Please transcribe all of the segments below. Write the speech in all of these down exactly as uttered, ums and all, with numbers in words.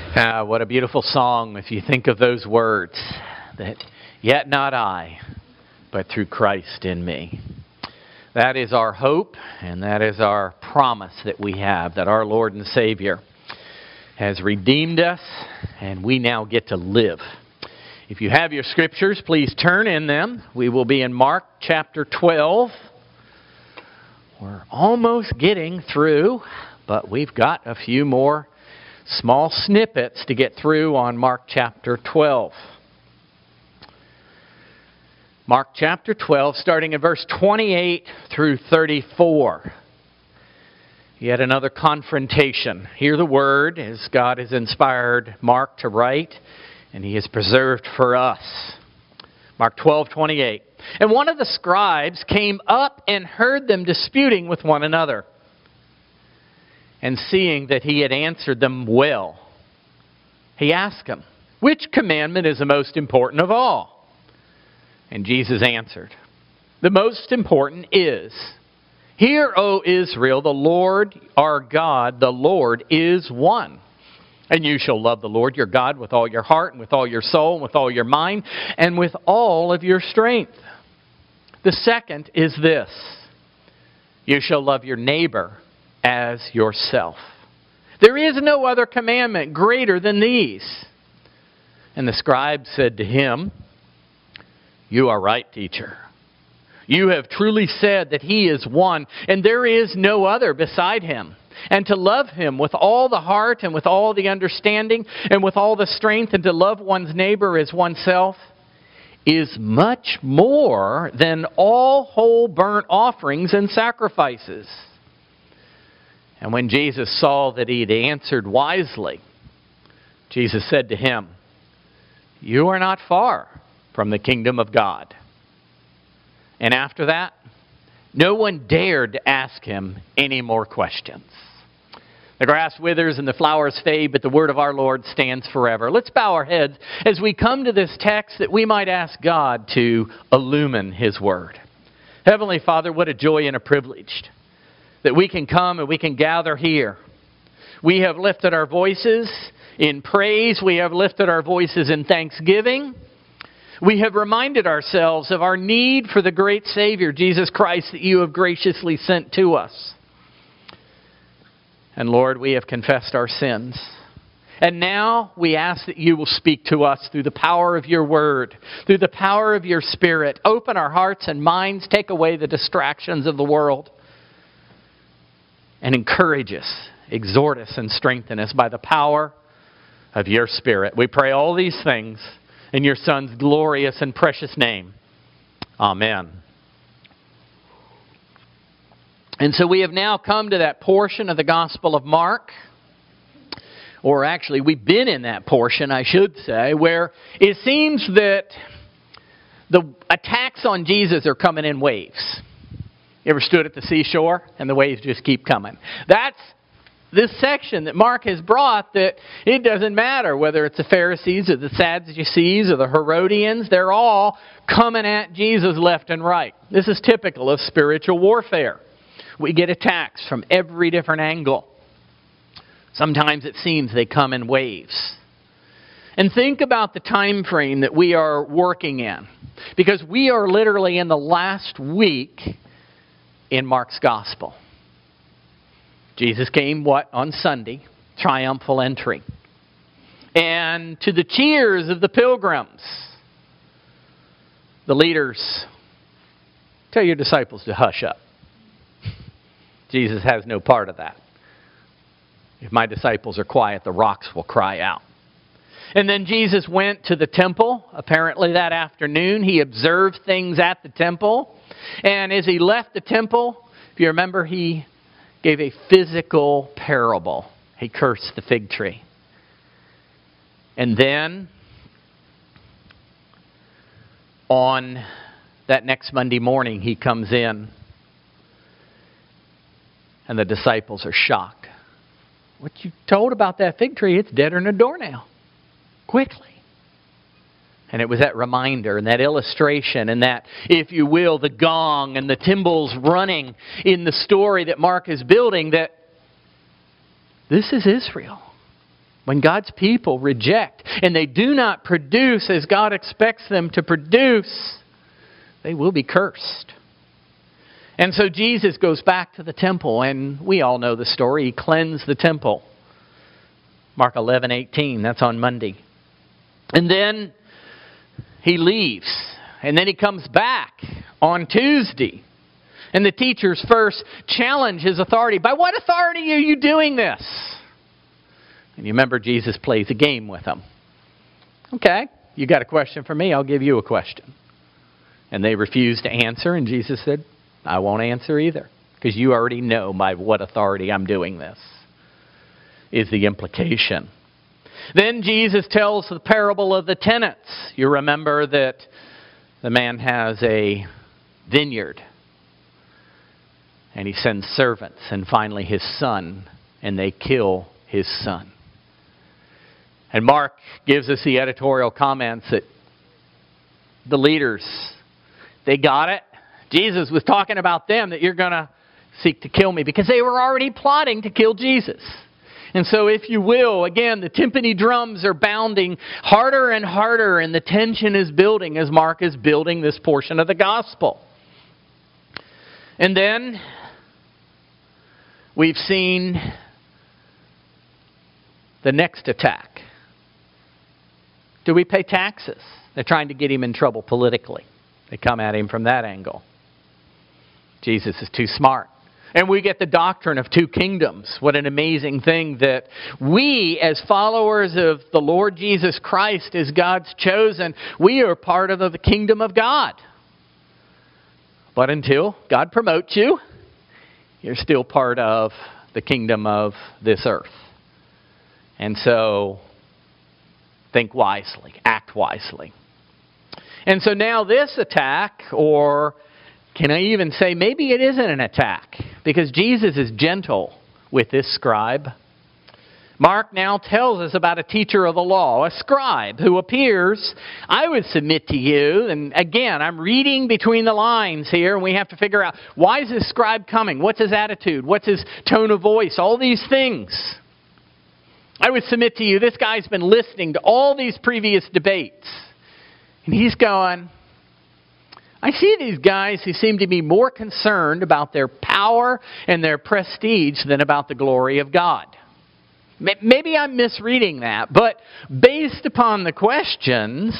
Ah, what a beautiful song if you think of those words, that yet not I, but through Christ in me. That is our hope, and that is our promise that we have, that our Lord and Savior has redeemed us, and we now get to live. If you have your scriptures, please turn in them. We will be in Mark chapter twelve. We're almost getting through, but we've got a few more small snippets to get through on Mark chapter twelve. Mark chapter twelve, starting in verse twenty-eight through thirty-four. Yet another confrontation. Hear the word as God has inspired Mark to write, and he has preserved for us. Mark twelve twenty-eight. And one of the scribes came up and heard them disputing with one another. And seeing that he had answered them well, he asked him, "Which commandment is the most important of all?" And Jesus answered, "The most important is, Hear, O Israel, the Lord our God, the Lord is one. And you shall love the Lord your God with all your heart, and with all your soul, and with all your mind, and with all of your strength. The second is this, you shall love your neighbor as yourself. There is no other commandment greater than these." And the scribe said to him, "You are right, teacher. You have truly said that He is one, and there is no other beside Him. And to love Him with all the heart, and with all the understanding, and with all the strength, and to love one's neighbor as oneself, is much more than all whole burnt offerings and sacrifices." And when Jesus saw that he had answered wisely, Jesus said to him, "You are not far from the kingdom of God." And after that, no one dared to ask him any more questions. The grass withers and the flowers fade, but the word of our Lord stands forever. Let's bow our heads as we come to this text that we might ask God to illumine His word. Heavenly Father, what a joy and a privilege that we can come and we can gather here. We have lifted our voices in praise. We have lifted our voices in thanksgiving. We have reminded ourselves of our need for the great Savior, Jesus Christ, that You have graciously sent to us. And Lord, we have confessed our sins. And now we ask that You will speak to us through the power of Your word, through the power of Your Spirit. Open our hearts and minds, take away the distractions of the world, and encourage us, exhort us, and strengthen us by the power of Your Spirit. We pray all these things in Your Son's glorious and precious name. Amen. And so we have now come to that portion of the Gospel of Mark, or actually we've been in that portion, I should say, where it seems that the attacks on Jesus are coming in waves. You ever stood at the seashore and the waves just keep coming? That's this section that Mark has brought, that it doesn't matter whether it's the Pharisees or the Sadducees or the Herodians, they're all coming at Jesus left and right. This is typical of spiritual warfare. We get attacks from every different angle. Sometimes it seems they come in waves. And think about the time frame that we are working in, because we are literally in the last week in Mark's Gospel. Jesus came, what, on Sunday, triumphal entry. And to the cheers of the pilgrims, the leaders tell your disciples to hush up. Jesus has no part of that. If my disciples are quiet, the rocks will cry out. And then Jesus went to the temple, apparently that afternoon. He observed things at the temple. And as he left the temple, if you remember, he gave a physical parable. He cursed the fig tree. And then, on that next Monday morning, he comes in, and the disciples are shocked. "What you told about that fig tree, it's deader than a doornail. Quickly." And it was that reminder and that illustration and that, if you will, the gong and the timbrels running in the story that Mark is building, that this is Israel. When God's people reject and they do not produce as God expects them to produce, they will be cursed. And so Jesus goes back to the temple, and we all know the story. He cleansed the temple. Mark eleven eighteen, that's on Monday. And then he leaves. And then he comes back on Tuesday. And the teachers first challenge his authority. By what authority are you doing this? And you remember Jesus plays a game with them. Okay, you got a question for me, I'll give you a question. And they refused to answer, and Jesus said, I won't answer either, because you already know by what authority I'm doing this, is the implication. Then Jesus tells the parable of the tenants. You remember that the man has a vineyard, and he sends servants, and finally his son, and they kill his son. And Mark gives us the editorial comments that the leaders, they got it. Jesus was talking about them, that you're going to seek to kill me, because they were already plotting to kill Jesus. And so, if you will, again, the timpani drums are bounding harder and harder, and the tension is building as Mark is building this portion of the gospel. And then we've seen the next attack. Do we pay taxes? They're trying to get him in trouble politically. They come at him from that angle. Jesus is too smart. And we get the doctrine of two kingdoms. What an amazing thing that we, as followers of the Lord Jesus Christ, as God's chosen, we are part of the kingdom of God. But until God promotes you, you're still part of the kingdom of this earth. And so, think wisely, act wisely. And so now this attack, or can I even say maybe it isn't an attack, because Jesus is gentle with this scribe. Mark now tells us about a teacher of the law, a scribe, who appears, I would submit to you, and again, I'm reading between the lines here, and we have to figure out, why is this scribe coming? What's his attitude? What's his tone of voice? All these things. I would submit to you, this guy's been listening to all these previous debates. And he's going, I see these guys who seem to be more concerned about their power and their prestige than about the glory of God. Maybe I'm misreading that, but based upon the questions,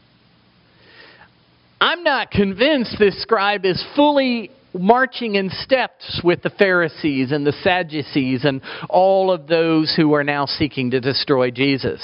I'm not convinced this scribe is fully marching in steps with the Pharisees and the Sadducees and all of those who are now seeking to destroy Jesus.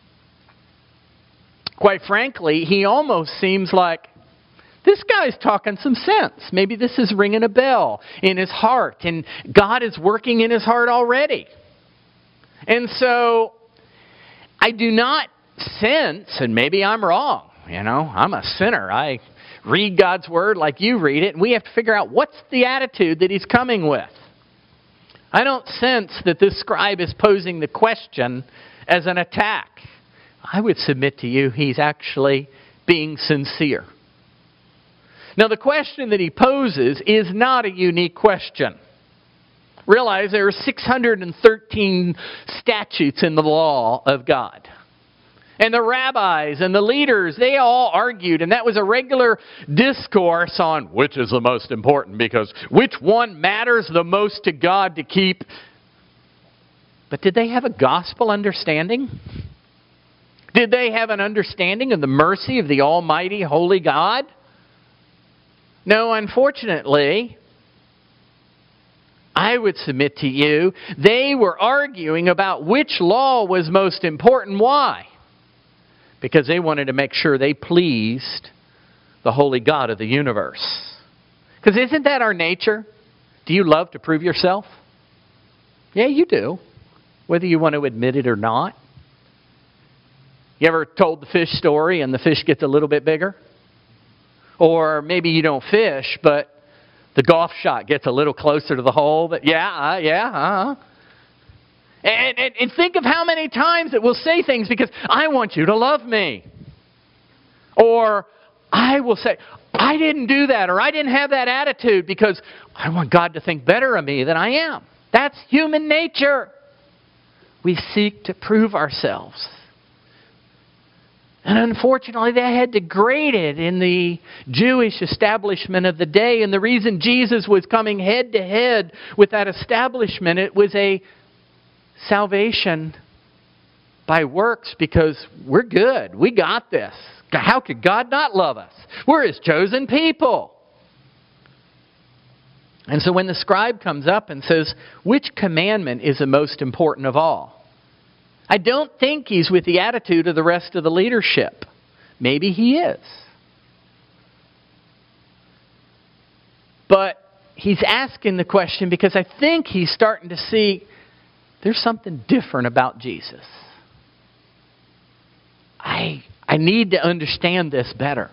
Quite frankly, he almost seems like this guy's talking some sense. Maybe this is ringing a bell in his heart, and God is working in his heart already. And so, I do not sense, and maybe I'm wrong, you know, I'm a sinner. I read God's Word like you read it, and we have to figure out what's the attitude that he's coming with. I don't sense that this scribe is posing the question as an attack. I would submit to you he's actually being sincere. Now, the question that he poses is not a unique question. Realize there are six hundred thirteen statutes in the law of God. And the rabbis and the leaders, they all argued, and that was a regular discourse on which is the most important, because which one matters the most to God to keep. But did they have a gospel understanding? Did they have an understanding of the mercy of the Almighty, Holy God? No, unfortunately, I would submit to you, they were arguing about which law was most important. Why? Because they wanted to make sure they pleased the holy God of the universe. Because isn't that our nature? Do you love to prove yourself? Yeah, you do. Whether you want to admit it or not. You ever told the fish story and the fish gets a little bit bigger? Or maybe you don't fish, but the golf shot gets a little closer to the hole. But yeah, uh, yeah, uh-huh. And, and, and think of how many times it will say things because I want you to love me. Or I will say, I didn't do that, or I didn't have that attitude because I want God to think better of me than I am. That's human nature. we seek to prove ourselves. And unfortunately, they had degraded in the Jewish establishment of the day. And the reason Jesus was coming head to head with that establishment, it was a salvation by works, because we're good. We got this. How could God not love us? We're His chosen people. And so when the scribe comes up and says, which commandment is the most important of all? I don't think he's with the attitude of the rest of the leadership. Maybe he is. But he's asking the question because I think he's starting to see there's something different about Jesus. I, I need to understand this better.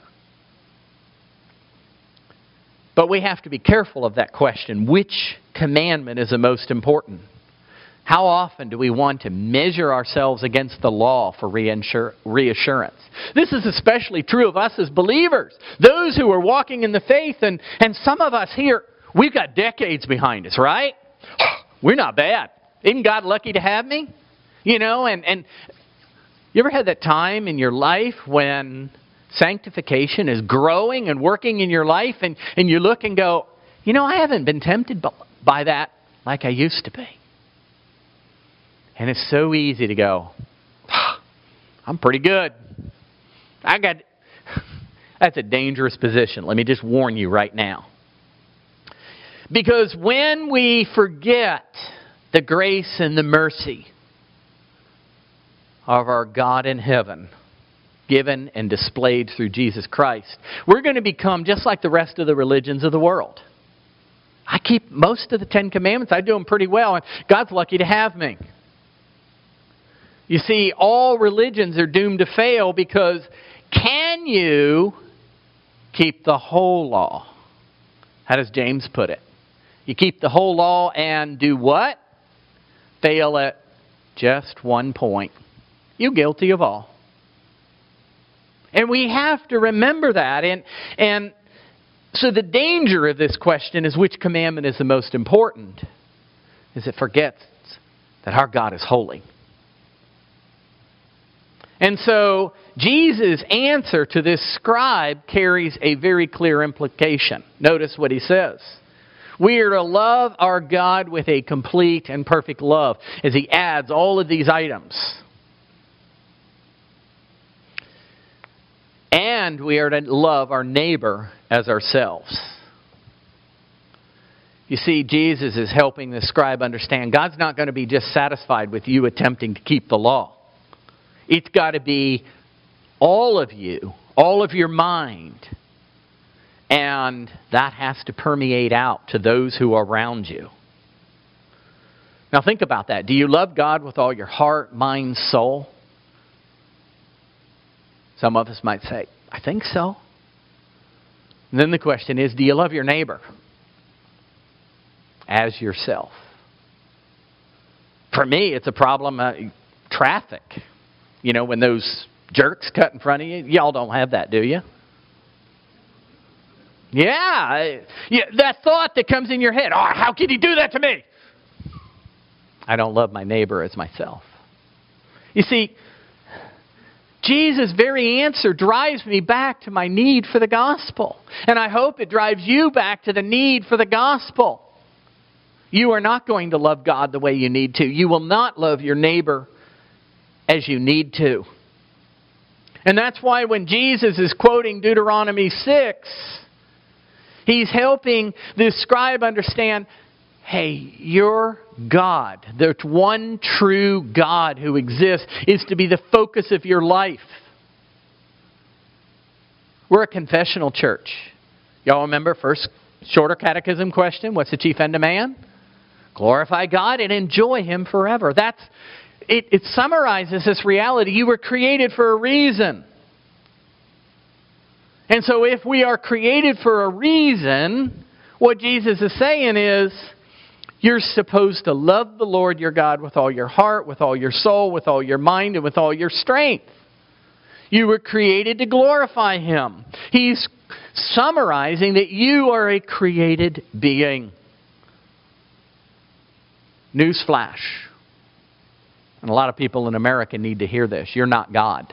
But we have to be careful of that question. Which commandment is the most important? How often do we want to measure ourselves against the law for reassurance? This is especially true of us as believers. Those who are walking in the faith, and, and some of us here, we've got decades behind us, right? We're not bad. Isn't God lucky to have me? You know, and, and you ever had that time in your life when sanctification is growing and working in your life, and, and you look and go, you know, I haven't been tempted by that like I used to be. And it's so easy to go, I'm pretty good. I got... That's a dangerous position. Let me just warn you right now. Because when we forget the grace and the mercy of our God in heaven, given and displayed through Jesus Christ, we're going to become just like the rest of the religions of the world. I keep most of the Ten Commandments. I do them pretty well, and God's lucky to have me. You see, all religions are doomed to fail because can you keep the whole law? How does James put it? You keep the whole law and do what? Fail at just one point. You're guilty of all. And we have to remember that. And, and so the danger of this question is which commandment is the most important? Is it forgets that our God is holy. And so Jesus' answer to this scribe carries a very clear implication. Notice what he says. We are to love our God with a complete and perfect love, as he adds all of these items. And we are to love our neighbor as ourselves. You see, Jesus is helping the scribe understand God's not going to be just satisfied with you attempting to keep the law. It's got to be all of you, all of your mind. And that has to permeate out to those who are around you. Now think about that. Do you love God with all your heart, mind, soul? Some of us might say, I think so. And then the question is, do you love your neighbor as yourself? For me, it's a problem, uh, traffic. You know, when those jerks cut in front of you, y'all don't have that, do you? Yeah, yeah, that thought that comes in your head, oh, how could he do that to me? I don't love my neighbor as myself. You see, Jesus' very answer drives me back to my need for the gospel. And I hope it drives you back to the need for the gospel. You are not going to love God the way you need to. You will not love your neighbor as you need to. And that's why when Jesus is quoting Deuteronomy six, he's helping this scribe understand, hey, your God, the one true God who exists, is to be the focus of your life. We're a confessional church. Y'all remember first shorter catechism question? What's the chief end of man? Glorify God and enjoy Him forever. That's It, it summarizes this reality. You were created for a reason. And so if we are created for a reason, what Jesus is saying is, you're supposed to love the Lord your God with all your heart, with all your soul, with all your mind, and with all your strength. You were created to glorify Him. He's summarizing that you are a created being. Newsflash. And a lot of people in America need to hear this. You're not God.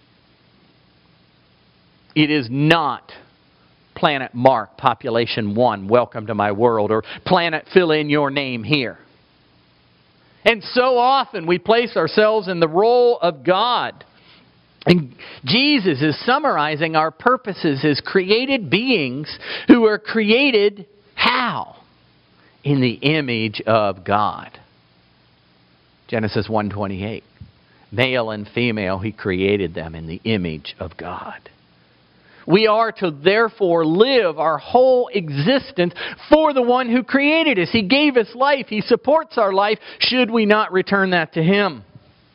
It is not Planet Mark, Population one, Welcome to My World, or Planet Fill in Your Name here. And so often we place ourselves in the role of God. And Jesus is summarizing our purposes as created beings who are created how? In the image of God. Genesis one twenty-eight. Male and female, He created them in the image of God. We are to therefore live our whole existence for the one who created us. He gave us life. He supports our life. Should we not return that to Him?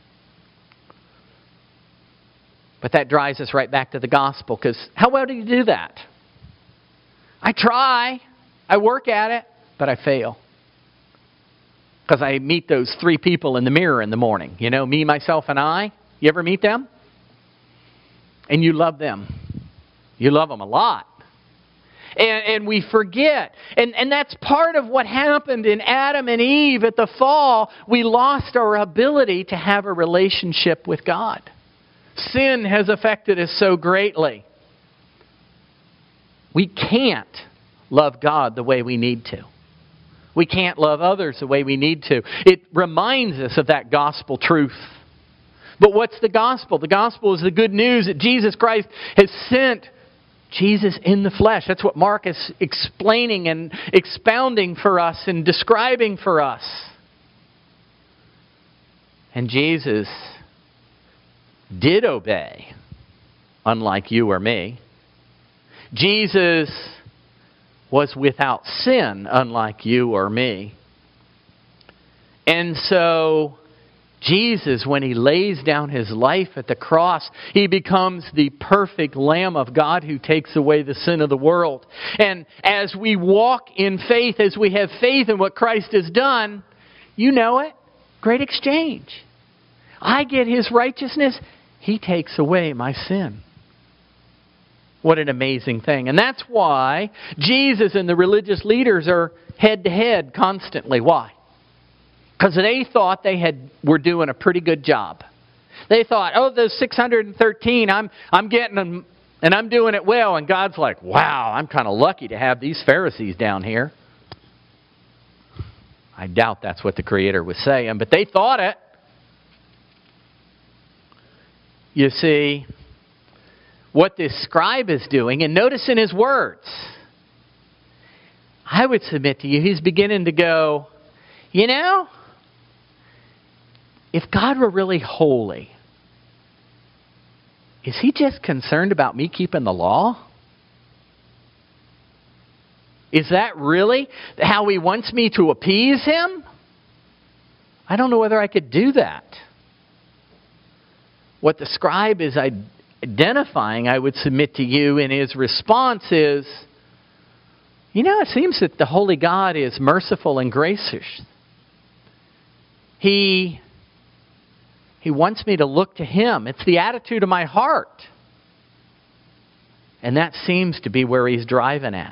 But that drives us right back to the gospel, because how well do you do that? I try. I work at it, but I fail. Because I meet those three people in the mirror in the morning. You know, me, myself, and I. You ever meet them? And you love them. You love them a lot. And, and we forget. And, and that's part of what happened in Adam and Eve at the fall. We lost our ability to have a relationship with God. Sin has affected us so greatly. We can't love God the way we need to. We can't love others the way we need to. It reminds us of that gospel truth. But what's the gospel? The gospel is the good news that Jesus Christ has sent Jesus in the flesh. That's what Mark is explaining and expounding for us and describing for us. And Jesus did obey, unlike you or me. Jesus was without sin, unlike you or me. And so Jesus, when He lays down His life at the cross, He becomes the perfect Lamb of God who takes away the sin of the world. And as we walk in faith, as we have faith in what Christ has done, you know it, great exchange. I get His righteousness, He takes away my sin. What an amazing thing. And that's why Jesus and the religious leaders are head to head constantly. Why? Because they thought they had were doing a pretty good job. They thought, oh, those six hundred thirteen, I'm I'm getting them, and I'm doing it well. And God's like, wow, I'm kind of lucky to have these Pharisees down here. I doubt that's what the Creator was saying, but they thought it. You see, what this scribe is doing, and notice in his words, I would submit to you, he's beginning to go, you know, if God were really holy, is He just concerned about me keeping the law? Is that really how He wants me to appease Him? I don't know whether I could do that. What the scribe is identifying, I would submit to you, in his response is, you know, it seems that the Holy God is merciful and gracious. He, he wants me to look to Him. It's the attitude of my heart. And that seems to be where he's driving at.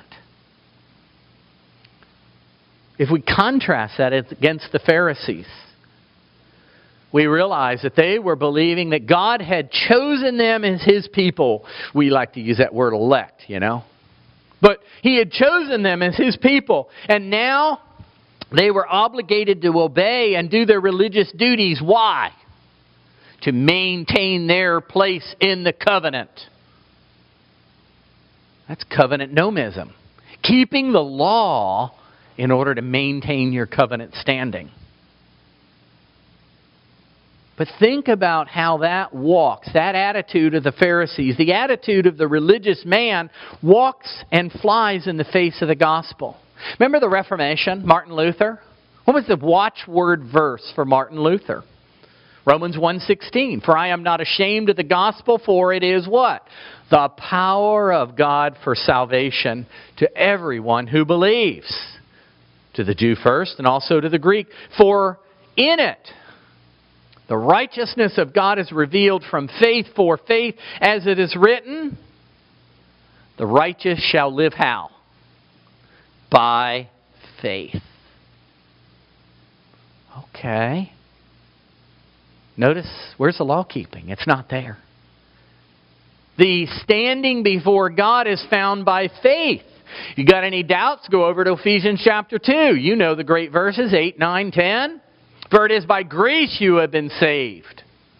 If we contrast that against the Pharisees, we realize that they were believing that God had chosen them as His people. We like to use that word elect, you know. But He had chosen them as His people. And now they were obligated to obey and do their religious duties. Why? To maintain their place in the covenant. That's covenant nomism. Keeping the law in order to maintain your covenant standing. But think about how that walks, that attitude of the Pharisees, the attitude of the religious man walks and flies in the face of the gospel. Remember the Reformation, Martin Luther? What was the watchword verse for Martin Luther? Romans one sixteen, for I am not ashamed of the gospel, for it is what? The power of God for salvation to everyone who believes. To the Jew first and also to the Greek. For in it, the righteousness of God is revealed from faith for faith, as it is written, the righteous shall live how? By faith. Okay. Notice, where's the law keeping? It's not there. The standing before God is found by faith. You got any doubts? Go over to Ephesians chapter two. You know the great verses, eight, nine, ten. For it is by grace you have been saved.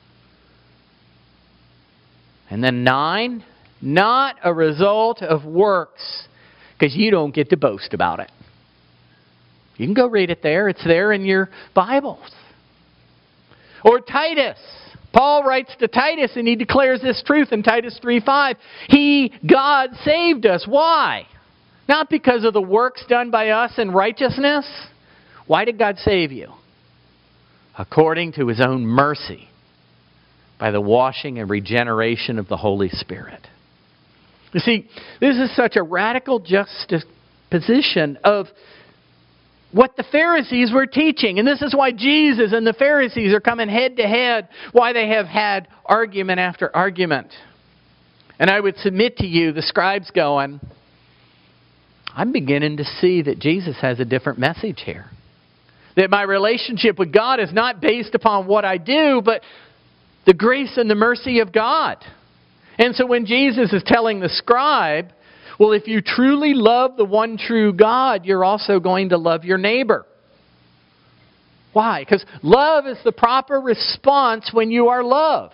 And then nine, not a result of works, because you don't get to boast about it. You can go read it there. It's there in your Bibles. Or Titus. Paul writes to Titus and he declares this truth in Titus three five. He, God, saved us. Why? Not because of the works done by us in righteousness. Why did God save you? According to His own mercy, by the washing and regeneration of the Holy Spirit. You see, this is such a radical juxtaposition of what the Pharisees were teaching. And this is why Jesus and the Pharisees are coming head to head, why they have had argument after argument. And I would submit to you, the scribes going, I'm beginning to see that Jesus has a different message here. That my relationship with God is not based upon what I do, but the grace and the mercy of God. And so when Jesus is telling the scribe, well, if you truly love the one true God, you're also going to love your neighbor. Why? Because love is the proper response when you are loved.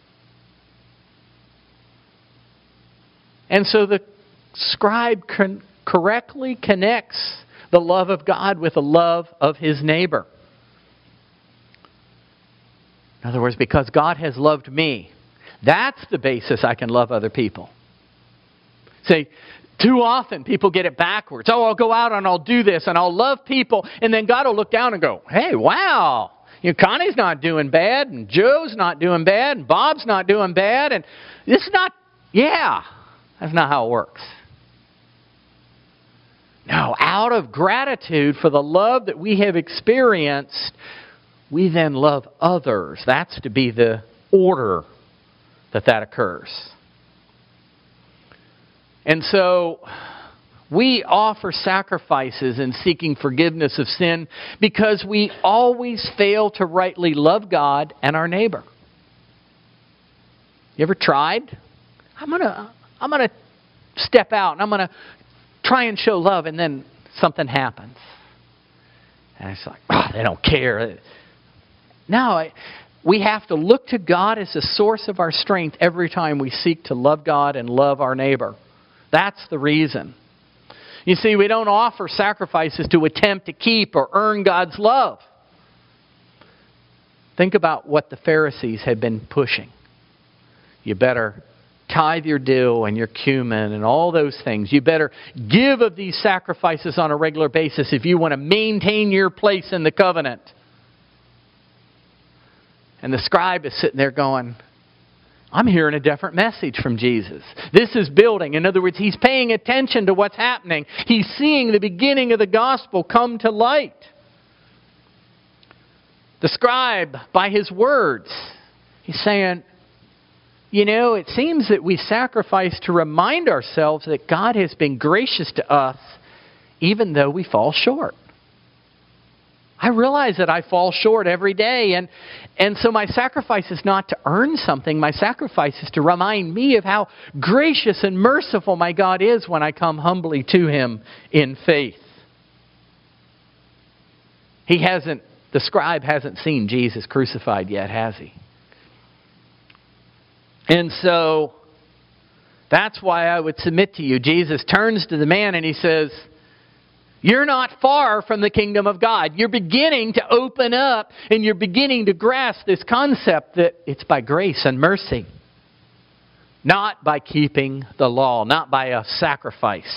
And so the scribe con- correctly connects the love of God with the love of his neighbor. In other words, because God has loved me, that's the basis I can love other people. See, too often people get it backwards. Oh, I'll go out and I'll do this and I'll love people. And then God will look down and go, hey, wow, you know, Connie's not doing bad and Joe's not doing bad and Bob's not doing bad. And it's not, yeah, that's not how it works. No, out of gratitude for the love that we have experienced, we then love others. That's to be the order that that occurs. And so we offer sacrifices in seeking forgiveness of sin because we always fail to rightly love God and our neighbor. You ever tried? I'm gonna, I'm gonna step out and I'm gonna try and show love, and then something happens, and it's like, oh, they don't care. No, I, we have to look to God as the source of our strength every time we seek to love God and love our neighbor. That's the reason. You see, we don't offer sacrifices to attempt to keep or earn God's love. Think about what the Pharisees had been pushing. You better tithe your dill and your cumin and all those things. You better give of these sacrifices on a regular basis if you want to maintain your place in the covenant. And the scribe is sitting there going, I'm hearing a different message from Jesus. This is building. In other words, he's paying attention to what's happening. He's seeing the beginning of the gospel come to light. The scribe, by his words, he's saying, you know, it seems that we sacrifice to remind ourselves that God has been gracious to us even though we fall short. I realize that I fall short every day, and, and so my sacrifice is not to earn something. My sacrifice is to remind me of how gracious and merciful my God is when I come humbly to Him in faith. He hasn't, the scribe hasn't seen Jesus crucified yet, has he? And so, that's why I would submit to you. Jesus turns to the man and He says, you're not far from the kingdom of God. You're beginning to open up and you're beginning to grasp this concept that it's by grace and mercy. Not by keeping the law, not by a sacrifice.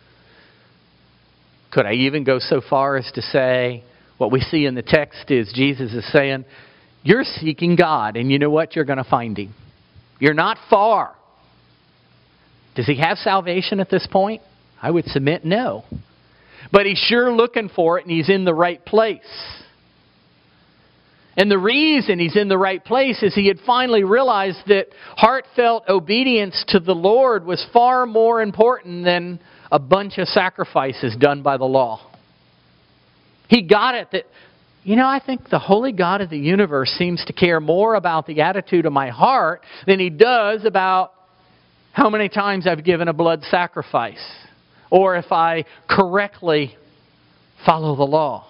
Could I even go so far as to say, what we see in the text is Jesus is saying, you're seeking God and you know what? You're going to find Him. You're not far. Does He have salvation at this point? I would submit no. But He's sure looking for it and He's in the right place. And the reason He's in the right place is He had finally realized that heartfelt obedience to the Lord was far more important than a bunch of sacrifices done by the law. He got it that you know, I think the holy God of the universe seems to care more about the attitude of my heart than He does about how many times I've given a blood sacrifice, or if I correctly follow the law.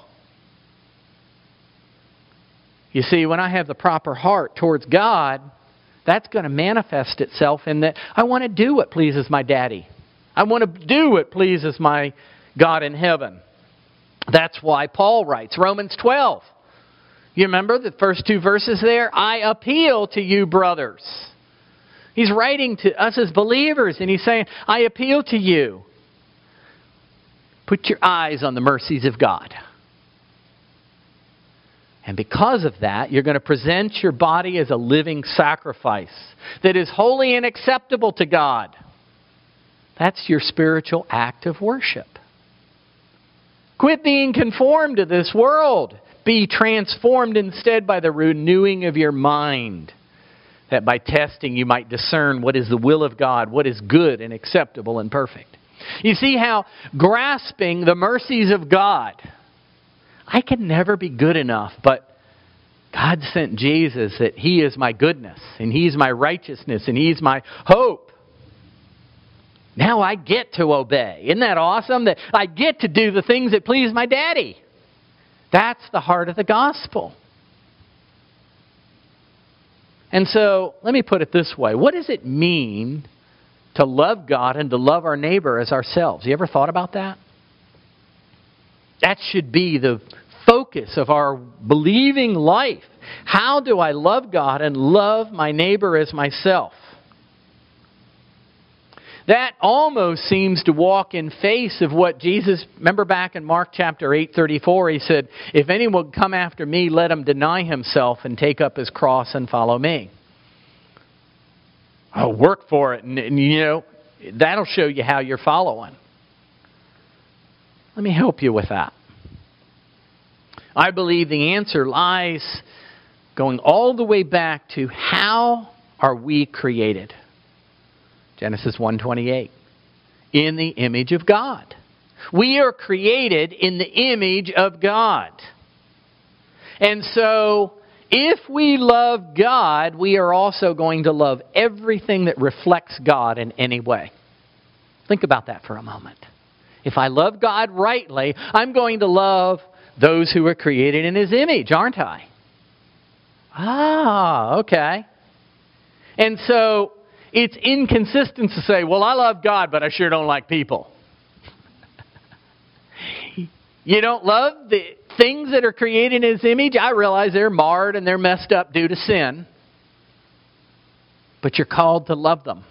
You see, when I have the proper heart towards God, that's going to manifest itself in that I want to do what pleases my daddy. I want to do what pleases my God in heaven. That's why Paul writes, Romans twelve. You remember the first two verses there? I appeal to you, brothers. He's writing to us as believers, and he's saying, I appeal to you. Put your eyes on the mercies of God. And because of that, you're going to present your body as a living sacrifice that is holy and acceptable to God. That's your spiritual act of worship. Quit being conformed to this world. Be transformed instead by the renewing of your mind, that by testing you might discern what is the will of God, what is good and acceptable and perfect. You see how grasping the mercies of God, I can never be good enough, but God sent Jesus that He is my goodness, and He's my righteousness, and He's my hope. Now I get to obey. Isn't that awesome? That I get to do the things that please my daddy. That's the heart of the gospel. And so, let me put it this way. What does it mean to love God and to love our neighbor as ourselves? You ever thought about that? That should be the focus of our believing life. How do I love God and love my neighbor as myself? That almost seems to walk in face of what Jesus, remember back in Mark chapter eight thirty-four, He said, if anyone would come after me, let him deny himself and take up his cross and follow me. Oh, work for it. And, and you know, that'll show you how you're following. Let me help you with that. I believe the answer lies going all the way back to how are we created? Genesis one twenty-eight. In the image of God. We are created in the image of God. And so, if we love God, we are also going to love everything that reflects God in any way. Think about that for a moment. If I love God rightly, I'm going to love those who are created in His image, aren't I? Ah, okay. And so, it's inconsistent to say, well, I love God, but I sure don't like people. You don't love the things that are created in His image? I realize they're marred and they're messed up due to sin. But you're called to love them.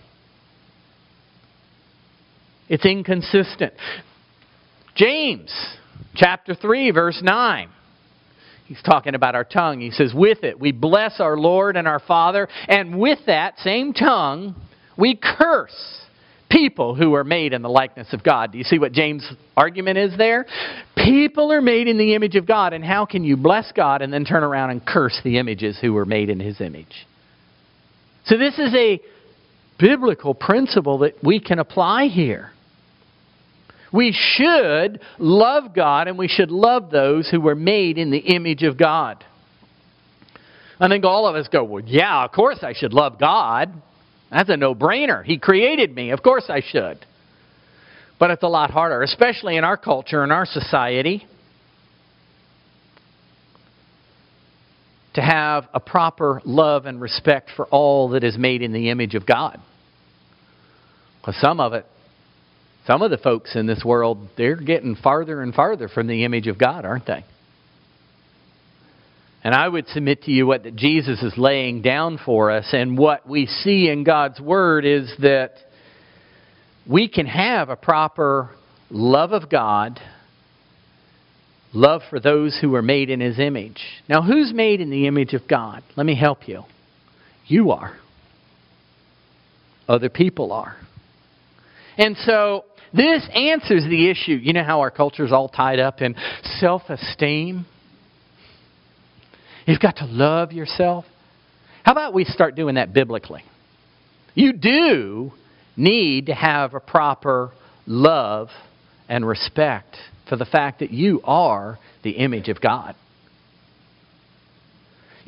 It's inconsistent. James chapter three, verse nine. He's talking about our tongue. He says, with it we bless our Lord and our Father, and with that same tongue we curse people who are made in the likeness of God. Do you see what James' argument is there? People are made in the image of God, and how can you bless God and then turn around and curse the images who were made in His image? So this is a biblical principle that we can apply here. We should love God, and we should love those who were made in the image of God. I think all of us go, well, yeah, of course I should love God. That's a no-brainer. He created me. Of course I should. But it's a lot harder, especially in our culture and our society, to have a proper love and respect for all that is made in the image of God. Because some of it, some of the folks in this world, they're getting farther and farther from the image of God, aren't they? And I would submit to you what that Jesus is laying down for us, and what we see in God's Word is that we can have a proper love of God, love for those who are made in His image. Now, who's made in the image of God? Let me help you. You are. Other people are. And so, this answers the issue. You know how our culture is all tied up in self-esteem? You've got to love yourself. How about we start doing that biblically? You do need to have a proper love and respect for the fact that you are the image of God.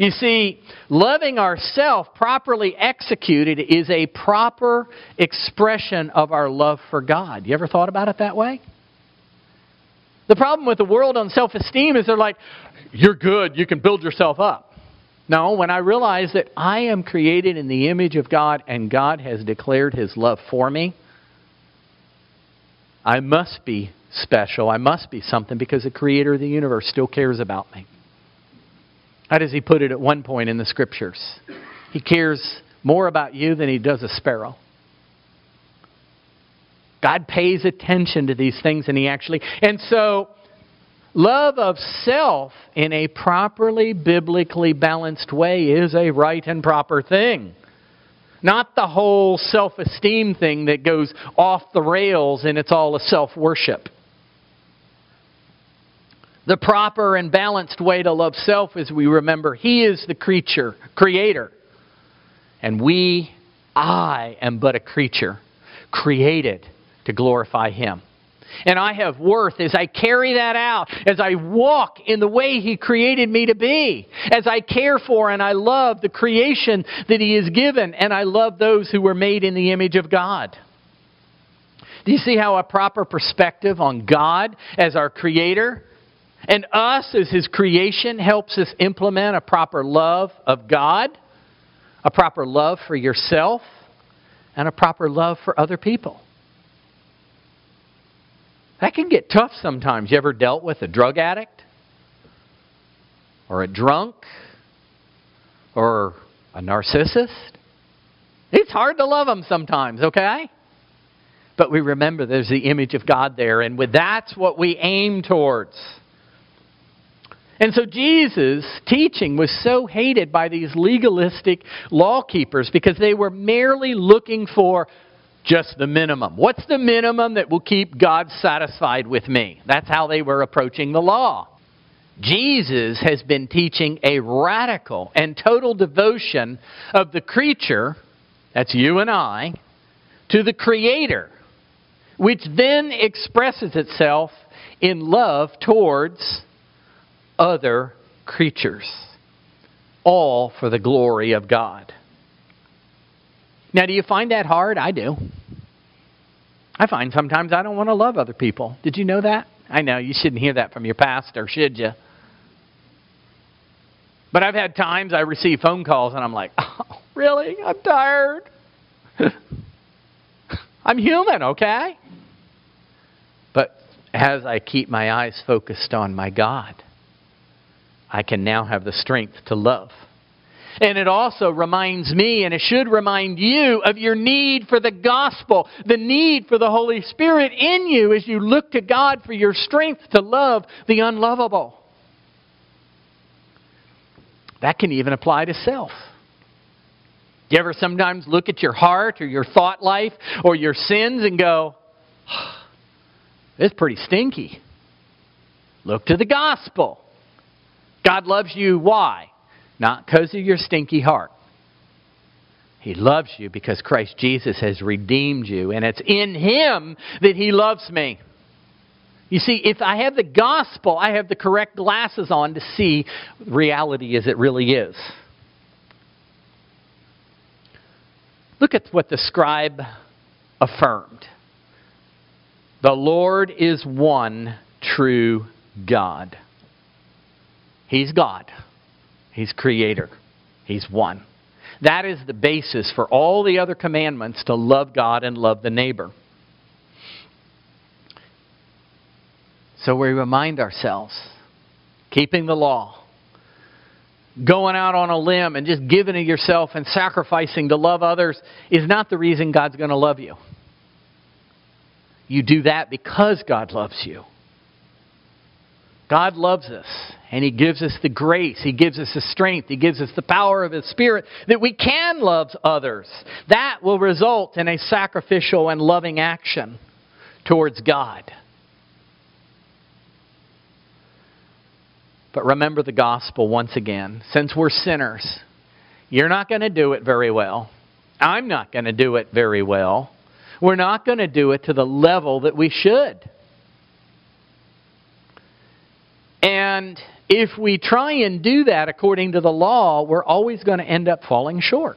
You see, loving ourselves properly executed is a proper expression of our love for God. You ever thought about it that way? The problem with the world on self-esteem is they're like, you're good, you can build yourself up. No, when I realize that I am created in the image of God and God has declared His love for me, I must be special. I must be something because the Creator of the universe still cares about me. How does He put it at one point in the Scriptures? He cares more about you than He does a sparrow. God pays attention to these things, and He actually... And so, love of self in a properly biblically balanced way is a right and proper thing. Not the whole self-esteem thing that goes off the rails and it's all a self-worship. The proper and balanced way to love self is we remember He is the creature, creator. And we, I am but a creature, created to glorify Him. And I have worth as I carry that out, as I walk in the way He created me to be, as I care for and I love the creation that He has given, and I love those who were made in the image of God. Do you see how a proper perspective on God as our Creator and us as His creation helps us implement a proper love of God, a proper love for yourself, and a proper love for other people? That can get tough sometimes. You ever dealt with a drug addict? Or a drunk? Or a narcissist? It's hard to love them sometimes, okay? But we remember there's the image of God there, and with that's what we aim towards. And so Jesus' teaching was so hated by these legalistic law keepers because they were merely looking for just the minimum. What's the minimum that will keep God satisfied with me? That's how they were approaching the law. Jesus has been teaching a radical and total devotion of the creature, that's you and I, to the Creator, which then expresses itself in love towards other creatures, all for the glory of God. Now, do you find that hard? I do. I find sometimes I don't want to love other people. Did you know that? I know, you shouldn't hear that from your pastor, should you? But I've had times I receive phone calls and I'm like, oh, really? I'm tired. I'm human, okay? But as I keep my eyes focused on my God, I can now have the strength to love. And it also reminds me, and it should remind you, of your need for the gospel, the need for the Holy Spirit in you as you look to God for your strength to love the unlovable. That can even apply to self. You ever sometimes look at your heart or your thought life or your sins and go, oh, it's pretty stinky. Look to the gospel. God loves you. Why? Not because of your stinky heart. He loves you because Christ Jesus has redeemed you. And it's in Him that He loves me. You see, if I have the gospel, I have the correct glasses on to see reality as it really is. Look at what the scribe affirmed. The Lord is one true God. He's God. He's Creator. He's one. That is the basis for all the other commandments to love God and love the neighbor. So we remind ourselves, keeping the law, going out on a limb and just giving of yourself and sacrificing to love others is not the reason God's going to love you. You do that because God loves you. God loves us, and He gives us the grace, He gives us the strength, He gives us the power of His Spirit that we can love others. That will result in a sacrificial and loving action towards God. But remember the gospel once again. Since we're sinners, you're not going to do it very well. I'm not going to do it very well. We're not going to do it to the level that we should. And And if we try and do that according to the law, we're always going to end up falling short.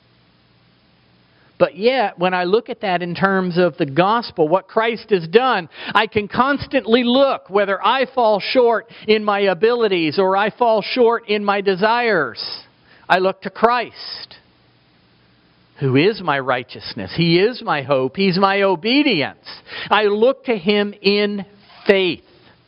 But yet, when I look at that in terms of the gospel, what Christ has done, I can constantly look whether I fall short in my abilities or I fall short in my desires. I look to Christ, who is my righteousness. He is my hope. He's my obedience. I look to Him in faith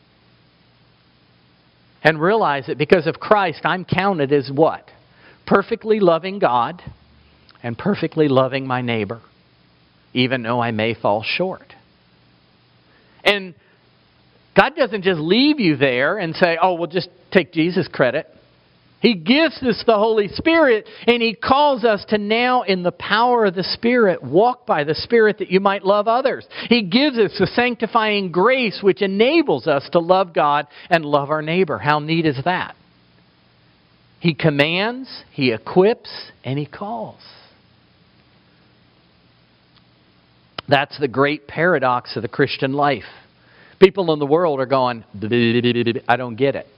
and realize that because of Christ, I'm counted as what? Perfectly loving God and perfectly loving my neighbor, even though I may fall short. And God doesn't just leave you there and say, oh, well, just take Jesus' credit. He gives us the Holy Spirit, and He calls us to now, in the power of the Spirit, walk by the Spirit that you might love others. He gives us the sanctifying grace which enables us to love God and love our neighbor. How neat is that? He commands, He equips, and He calls. That's the great paradox of the Christian life. People in the world are going, I don't get it.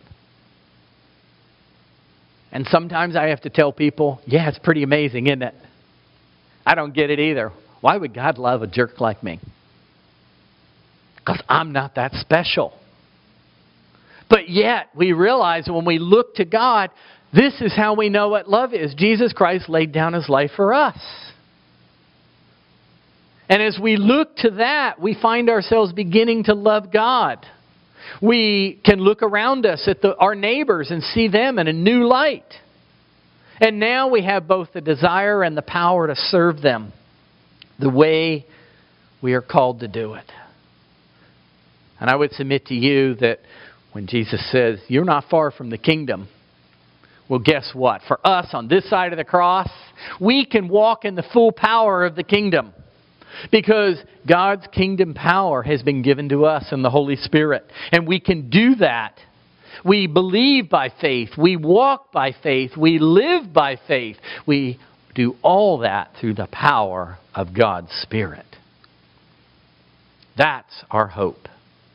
And sometimes I have to tell people, yeah, it's pretty amazing, isn't it? I don't get it either. Why would God love a jerk like me? Because I'm not that special. But yet, we realize when we look to God, this is how we know what love is. Jesus Christ laid down His life for us. And as we look to that, we find ourselves beginning to love God. We can look around us at the, our neighbors and see them in a new light. And now we have both the desire and the power to serve them the way we are called to do it. And I would submit to you that when Jesus says, you're not far from the kingdom, well, guess what? For us on this side of the cross, we can walk in the full power of the kingdom. Because God's kingdom power has been given to us in the Holy Spirit. And we can do that. We believe by faith. We walk by faith. We live by faith. We do all that through the power of God's Spirit. That's our hope.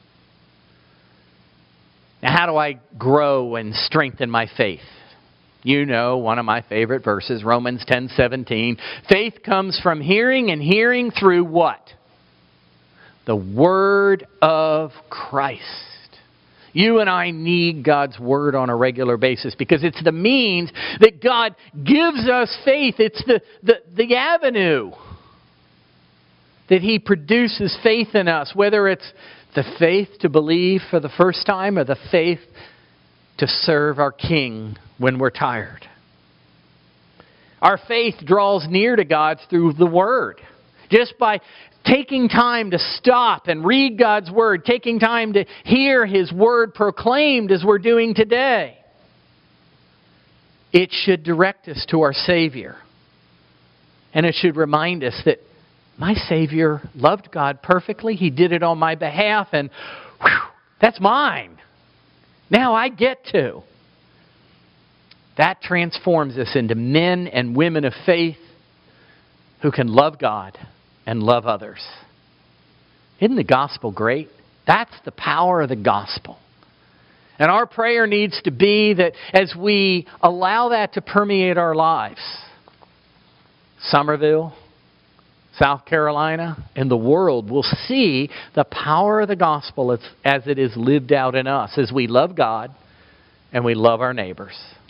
Now, how do I grow and strengthen my faith? You know, one of my favorite verses, Romans ten seventeen. Faith comes from hearing, and hearing through what? The Word of Christ. You and I need God's Word on a regular basis because it's the means that God gives us faith. It's the, the, the avenue that He produces faith in us, whether it's the faith to believe for the first time or the faith to serve our King when we're tired. Our faith draws near to God through the Word. Just by taking time to stop and read God's Word, taking time to hear His Word proclaimed as we're doing today. It should direct us to our Savior. And it should remind us that my Savior loved God perfectly. He did it on my behalf, and whew, that's mine. Now I get to. That transforms us into men and women of faith who can love God and love others. Isn't the gospel great? That's the power of the gospel. And our prayer needs to be that as we allow that to permeate our lives, Somerville, South Carolina, and the world will see the power of the gospel as, as it is lived out in us, as we love God and we love our neighbors.